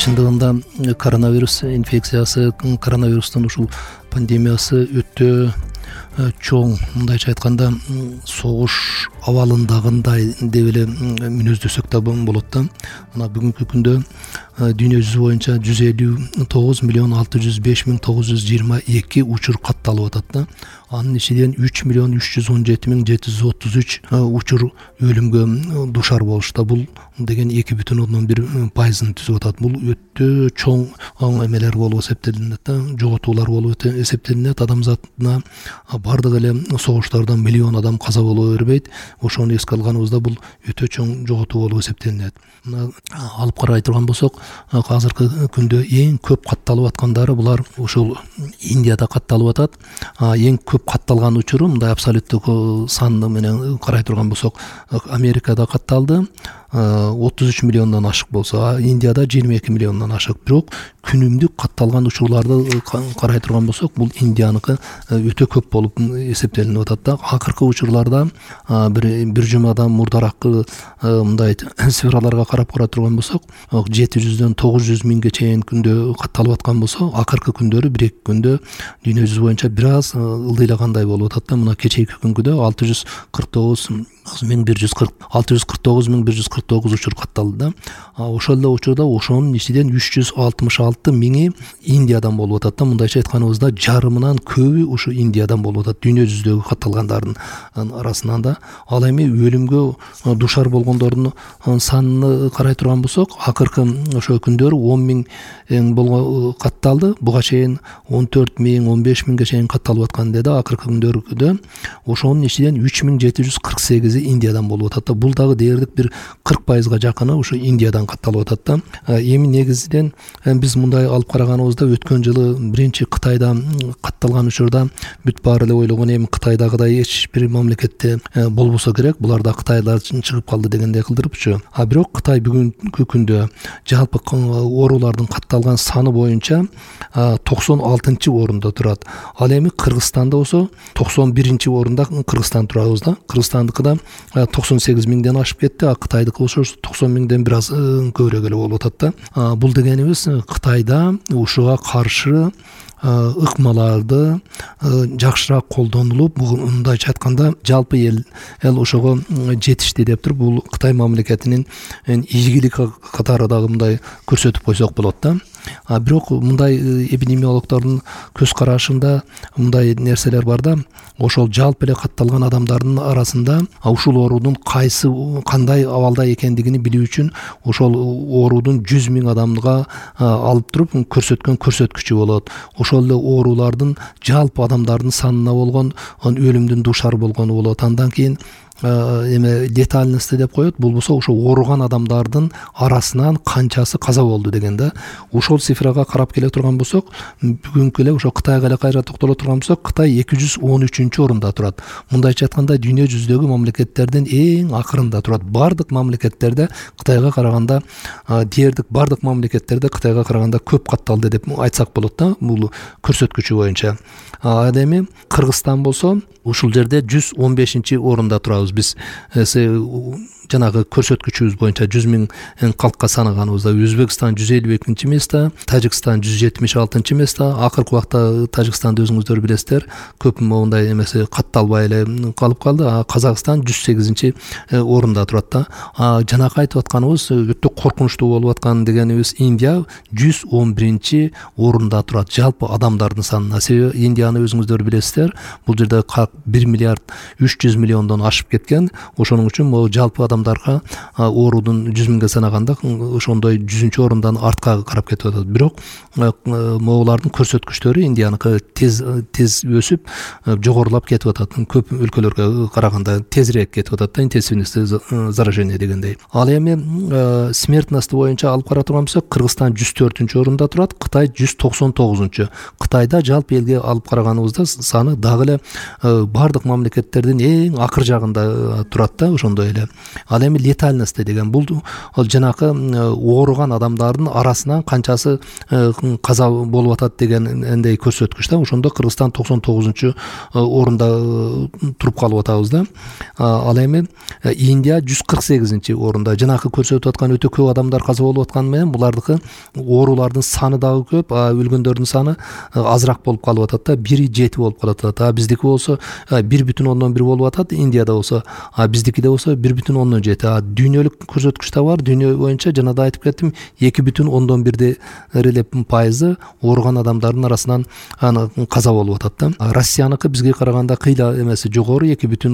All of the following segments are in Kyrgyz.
чындыгында коронавирус инфекциясы, коронавирустун ушул пандемиясы өтө чоң, мындайча айтканда согуш абалындагындай деп эле мүнөздөсөк да болот да. Мына бүгүнкү күндө дүйнө жүзү боюнча 159,605,922 учур катталып атат да. Анын ичинен 3,317,733 учур өлүмгө душар болушта. Бул деген 2,1% түзүп атат. Бул өтө чоң эмелер болуп эсептелинет да, жоготуулар болуп эсептелинет. Адамзатына бардык эле согуштардан миллион адам каза боло бербейт. Ошону эске алганыбызда бул өтө чоң жоготуу болуп эсептелинет. Мына алып карай турган болсок, азыркы күндө эң көп катталып аткандары булар ушул Индияда катталып атат. Эң көп катталган учуру мындай абсолюттук саны менен карай турган болсок, Америкада катталды 33 миллиондон ашык болсо, Индияда 22 миллиондон ашык. Бирок күнүмдүк катталган учурларды карай турган болсок, бул Индияныкы өтө көп болуп эсептелинип атат да. Акыркы учурларда бир жумадан мурдараак мындай цифраларга карап турган болсок, 700дөн 900 миңге чейин күндө катталып аткан болсо, акыркы күндөрү 1-2 күндө дүйнө жүзү боюнча бир аз ылдыйлагандай болуп атат да. Мына кечээки күнгүдө 649,149 учур катталды да. Ошол эле учурда ошонун ичинен 366 миңи Индиядан болуп атат да. Мындайча айтканыбызда жарымынан көбү ушу Индиядан болуп атат, дүйнө жүзүндөгү катталгандардын арасынан да. Ал эми өлүмгө душар болгондордун санын карай турган болсок, акыркы ошо күндөрү 10 миң катталды. Буга чейин 14 миң, 15 миңге чейин катталып аткан деди. Акыркы күндөрдө ошонун ичинен 3748 Индиядан болуп атат да. Бул дагы дээрлик бир 40%га жакыны ушу Индиядан катталып атат да. Эми негизинен биз мындай алып караганыбызда, өткөн жылы биринчи Кытайда катталган учурда бүт баары эле ойлогон, эми Кытайдагыдай эч бир мамлекетте болбосо керек, буларда кытайлар чыгып калды дегендей кылдырыпчу. Бирок Кытай бүгүнкү күндө жалпы оорулардын катталган саны боюнча 96 орунда турат. Ал эми Кыргызстанда болсо 91 орунда Кыргызстан турабыз да. Кыргызстандыкыда 98 миңден ашып кетти, Кытайдыкы болсо 90 миңден бир аз көбүрөөк эле болуп атат да. Бул дегенибиз Кытайда ушуга каршы ыкмаларды жакшыраак колдонулуп, мындайча айтканда жалпы эл ошого жетишти деп туруп, бул Кытай мамлекетинин ийгилик катары дагы мындай көрсөтүп койсок болот да. Бирок мындай эпидемиологдордун көз карашында мындай нерселер бар да. Ошол жалпы эле катталган адамдардын арасында ушул оорунун кандай абалда экендигин билүү үчүн ошол оорудун 100 миң адамга алып туруп көрсөткөн көрсөткүчү болот. Ошол эле оорулардын жалпы адамдардын санына болгон өлүмдүн душар болгону болот. Андан кийин летальности деп коет. Бул болсо ошо ооруган адамдардын арасынан канчасы каза болду деген да. Ошол цифрага карап келе турган болсок, бүгүнкү эле ошо Кытайга эле кайра токтоло турган болсок, Кытай 213-орунда турат. Мындайча айтканда дүйнө жүзүндөгү мамлекеттердин эң акырында турат. Бардык мамлекеттерде Кытайга караганда, дээрлик бардык мамлекеттерде Кытайга караганда көп катталды деп айтсак болот да, бул көрсөткүчү боюнча. Ал эми Кыргызстан болсо ушул жерде 115-орунда турабыз биз. Жанагы көрсөткүчүбүз боюнча 100 миң калкка санаганыбызда. Өзбекстан 152 место, Тажикстан 176 место. Акыркы убакта Тажикстанды өзүңүздөр билесиздер, көп мындай эмеси катталбай эле калып калды. Казакстан 108-орунда турат да. Жанакы айтып атканыбыз өтө коркунучтуу болуп аткан дегенибиз, Индия 111-орунда турат жалпы адамдардын санына. Себеби Индияны өзүңүздөр билесиздер, бул жерде 1 миллиард 300 миллиондон ашып кеткен. Ошонун үчүн могу жалпы адамдарга оорудун 100 миңге санаганда ошондой 100-орундан артка карап кетип атат. Бирок могулардын көрсөткүчтөрү Индияныкы тез өсүп, жогорулап кетип атат. Көп өлкөлөргө караганда тезирээк кетип атат да, интенсивность заражения дегендей. Ал эми смертность боюнча алып кара турган болсок, Кыргызстан 104-орунда турат, Кытай 199-чу. Кытайда жалпы элге алып караганыбызда саны дагы эле бардык мамлекеттердин эң акыр жагында да турат да, ошондой эле. Ал эми летальность деген бул ал жанакы ооруган адамдардын арасынан канчасы каза болуп атат дегендей көрсөткүч да. Ошондо Кыргызстан 99-орунда туруп калып атабыз да. Ал эми Индия 148-орунда. Жанакы көрсөтүп аткан өтө көп адамдар каза болуп атканы менен булардыкы оорулардын саны дагы көп, өлгөндөрдүн саны азыраак болуп калып атат да, 1,7 болуп калып атат. Биздики болсо 1,1 болуп атат, Индияда болсо, биздикиде болсо 1,7. Дүйнөлүк көрсөткүч да бар. Дүйнө боюнча жана да айтып кеттим, 2,1% ооруган адамдардын арасынан каза болуп атат да. Россияныкы бизге караганда кыйла эмеси жогору,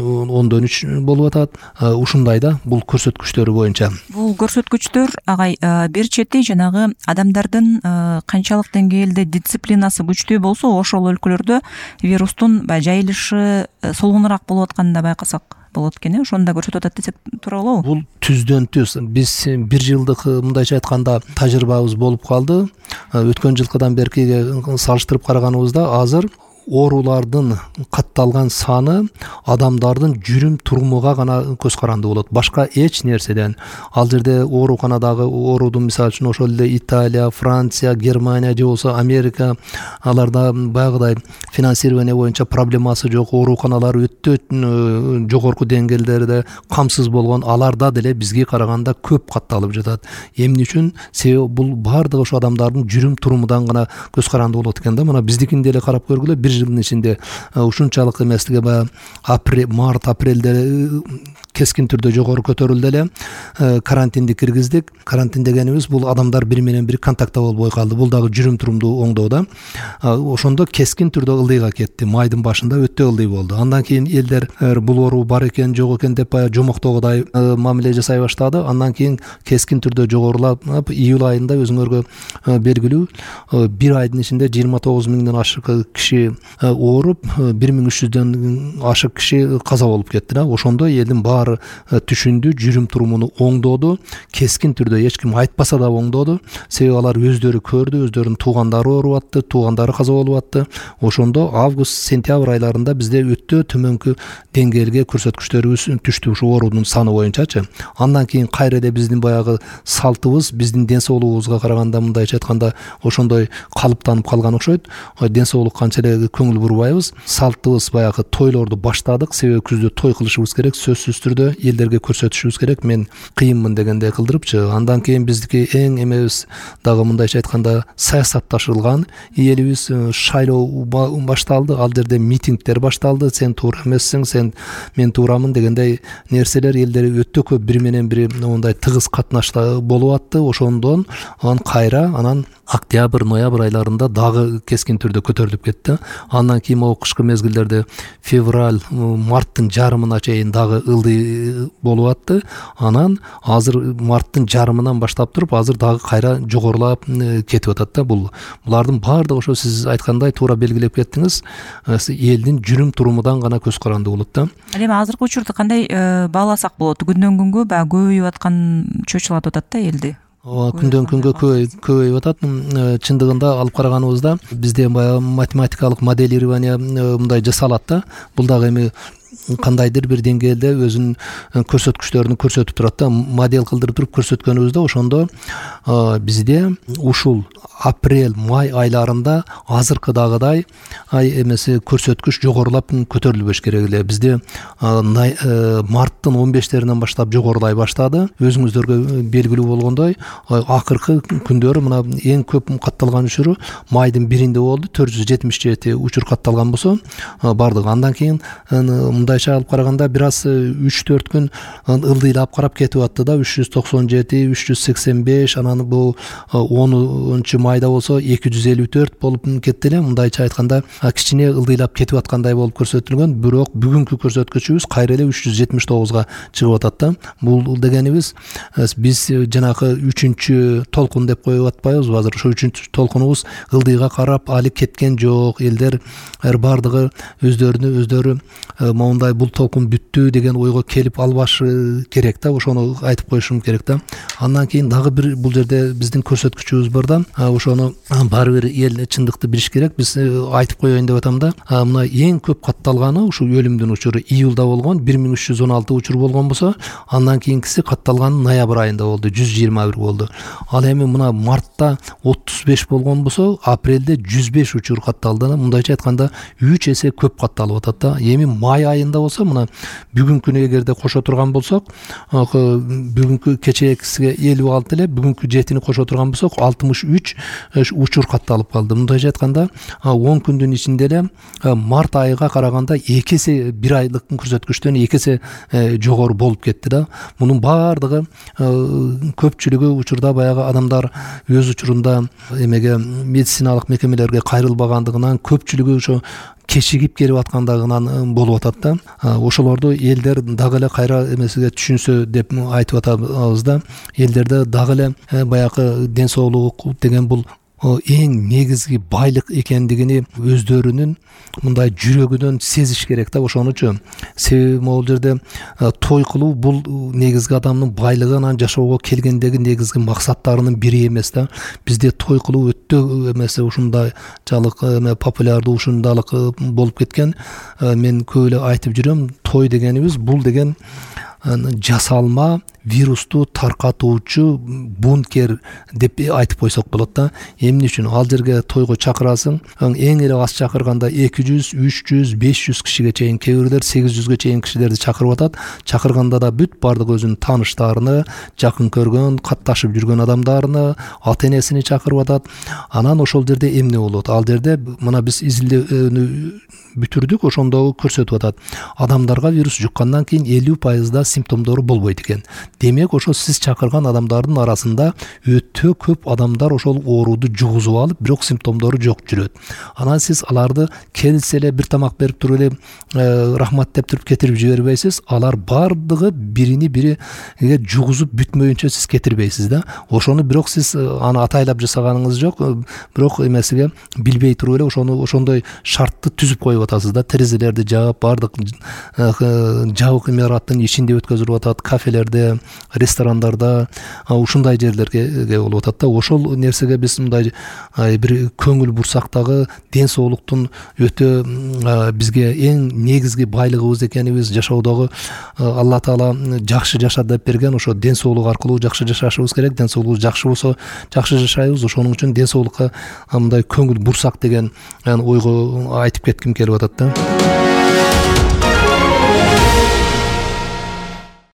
2,3 болуп атат. Ушундай да бул көрсөткүчтөр боюнча. Бул көрсөткүчтөр агай бир чети жанагы адамдардын канчалык деңгээлде дисциплинасы күчтүү болсо, ошол өлкөлөрдө вирустун жайылышы солгунураак болуп атканын да байкасак болот экен. Ошону да көрсөтүп атат десек туура болобу? Бул түздөн түз. Биз бир жылдык мындайча айтканда тажрыйбабыз болуп калды. Өткөн жылкыдан беркиге салыштырып караганыбызда азыр оорулардын катталган саны адамдардын жүрүм турумуга гана көз каранды болот. Башка эч нерседен. Ал жерде ооруканадагы оорудун мисалы үчүн ошол эле Италия, Франция, Германия же болсо Америка, аларда баягыдай финансирование боюнча проблемасы жок, ооруканалар өтө жогорку деңгээлдерде камсыз болгон. Аларда деле бизге караганда көп катталып жатат. Эмне үчүн? Себеби бул бардыгы ошо адамдардын жүрүм турумудан гана көз каранды болот экен да. Мына биздикин деле карап көргүлө, бир жылдын ичинде ушунчалык эместиге баягы март, апрелде кескин түрдө жогору көтөрүлдү эле. Карантинди киргиздик. Карантин дегенибиз бул адамдар бири менен бири контактта болбой калды. Бул дагы жүрүм турумду оңдоо да. Ошондо кескин түрдө ылдыйга кетти. Майдын башында өтө ылдый болду. Андан кийин элдер бул оору бар экен, жок экен деп баягы жомоктогудай мамиле жасай баштады. Андан кийин кескин түрдө жогорулап, июль айында өзүңөргө белгилүү бир айдын ичинде 29 миңден ашык киши ооруп, 1300дөн ашык киши каза болуп кетти да. Ошондо элдин баары түшүндү, жүрүм турумуну оңдоду. Кескин түрдө эч ким айтпаса да оңдоду. Себеби алар өздөрү көрдү, өздөрүнүн туугандары ооруп атты, туугандары каза болуп атты. Ошондо август, сентябрь айларында бизде өтө төмөнкү деңгээлге көрсөткүчтөрүбүз түштү ушу оорунун саны боюнчачы. Андан кийин кайра эле биздин баягы салтыбыз, биздин ден соолугубузга караганда мындайча айтканда ошондой калыптанып калган окшойт. Ден соолук канча эле көңүл бурбайбыз. Салтыбыз баягы тойлорду баштадык. Себеби күздө той кылышыбыз керек, сөзсүз түрдө элдерге көрсөтүшүбүз керек. Мен кыйынмын дегенде кылдырыпчы. Андан кийин биздики эң эмебиз дагы мындайча айтканда саясатташылган элибиз, шайлоо башталды. Ал жерде митингдер башталды. Сен туура эмессиң, мен туурамын дегендей нерселер элдер өтө көп бири менен бири мондай тыгыз катнашта болуп атты. Ошондон кайра анан октябрь, ноябрь айларында дагы кескин түрдө көтөрүлүп кетти. Андан кийин могу кышкы мезгилдерде февраль, марттын жарымына чейин дагы ылдый болуп атты. Анан азыр марттын жарымынан баштап туруп, азыр дагы кайра жогорулап кетип атат да. Булардын баардыгы ошо сиз айткандай туура белгилеп кеттиңиз, элдин жүрүм турумудан гана көз каранды болот да. Ал эми азыркы учурда кандай бааласак болот? Күндөн күнгө баягы көбөйүп аткан чочулатып атат да элди. Күндөн күнгө көбөйүп атат. Чындыгында алып караганыбызда бизде баягы математикалык моделирование мындай жасалат да. Бул дагы эми кандайдыр бир деңгээлде өзүнүн көрсөткүчтөрүн көрсөтүп турат да. Модель кылдырып туруп көрсөткөнүбүздө ошондо бизде ушул апрель, май айларында азыркыдагыдай эмеси көрсөткүч жогорулап көтөрүлбөш керек эле. Бизде марттын 15-теринен баштап жогорулай баштады. Өзүңүздөргө белгилүү болгондой, акыркы күндөрү мына эң көп катталган учуру майдын 1-инде болду. 477 учур катталган болсо бардыгы. Андан кийин мындайча алып караганда бир аз 3-4 күн ылдыйлап карап кетип атты да. 397, 385, анан бул 10-майда болсо 254 болуп кетти эле. Мындайча айтканда кичине ылдыйлап кетип аткандай болуп көрсөтүлгөн. Бирок бүгүнкү көрсөткүчүбүз кайра эле 379га чыгып атат да. Бул дегенибиз биз жанагы 3-чү толкун деп коюп атпайбызбы? Азыр ошо 3-чү толкунубуз ылдыйга карап али кеткен жок. Элдер бардыгы өздөрү мындай бул толкун бүттү деген ойго келип албашы керек да, ошону айтып коюшум керек да. Андан кийин дагы бир бул жерде биздин көрсөткүчүбүз бар да, ошону баары бир эл чындыкты билиш керек. Биз айтып коеюн деп атам да, мына эң көп катталганы ушул өлүмдүн учуру июлда болгон 1316 учур болгон болсо, андан кийинкиси катталганы ноябрь айында болду, 121 болду. Ал эми мына мартта 35 болгон болсо, апрелде 105 учур катталды. Мындайча айтканда 3 эсе көп катталып атат да. Эми май айында болсо, мына бүгүнкүнү эгерде кошо турган болсок, бүгүнкү кечээкисиге 56 эле, бүгүнкү жетини кошо турган болсок 63 учур катталып калды. Мындайча айтканда 10 күндүн ичинде эле март айга караганда 2 эсе, бир айлык көрсөткүчтөн 2 эсе жогору болуп кетти да. Мунун баардыгы көпчүлүгү учурда баягы адамдар өз учурунда эмеге медициналык мекемелерге кайрылбагандыгынан, көпчүлүгү ошо кечигип келип аткандыгынан болуп атат да. Ошолорду элдер дагы эле кайра эмесиге түшүнсө деп айтып атабыз да. Элдерде дагы эле баягы ден соолук деген бул эң негизги байлык экендигини өздөрүнүн мындай жүрөгүнөн сезиш керек да. Ошон үчүн себеби могул жерде той кылуу бул негизги адамдын байлыгынан жашоого келгендеги негизги максаттарынын бири эмес да. Бизде той кылуу өтө эмесе ушундай жалык популярдуу, ушундайлык болуп кеткен. Мен көп эле айтып жүрөм, той дегенибиз бул деген жасалма вирусту таркатуучу бункер деп айтып койсок болот да. Эмне үчүн ал жерге тойго чакырасың, эң эле аз чакырганда 200, 300, 500 кишиге чейин, кээ бирлер 800ге чейин кишилерди чакырып атат. Чакырганда да бүт бардык өзүнүн тааныштарыны, жакын көргөн, катташып жүргөн адамдарыны, ата энесини чакырып атат. Анан ошол жерде эмне болот? Ал жерде мына биз изилдөөнү бүтүрдүк, ошондо көрсөтүп атат. Адамдарга вирус жуккандан кийин 50% симптомдору болбойт экен. Демек, ошо сиз чакырган адамдардын арасында өтө көп адамдар ошол ооруду жугузуп алып, бирок симптомдору жок жүрөт. Анан сиз аларды келсе эле бир тамак берип туруп эле рахмат деп туруп кетирип жибербейсиз. Алар бардыгы бирини бириге жугузуп бүтмөйүнчө сиз кетирбейсиз да. Ошону бирок сиз аны атайлап жасаганыңыз жок, бирок эмесиге билбей туруп эле ошондой шартты түзүп коюп атасыз да. Терезелерди жаап, бардык жабык имараттын ичинде өткөзүлүп атат, кафелерде, ресторандарда, ушундай жерлерге болуп атат да. Ошол нерсеге биз мындай бир көңүл бурсак дагы ден соолуктун өтө бизге эң негизги байлыгыбыз экенибиз, жашоодогу Алла Таала жакшы жаша деп берген, ошо ден соолук аркылуу жакшы жашашыбыз керек. Ден соолугубуз жакшы болсо жакшы жашайбыз. Ошоның үчүн ден соолукка мындай көңүл бурсак деген ойго айтып кетким келип атат да.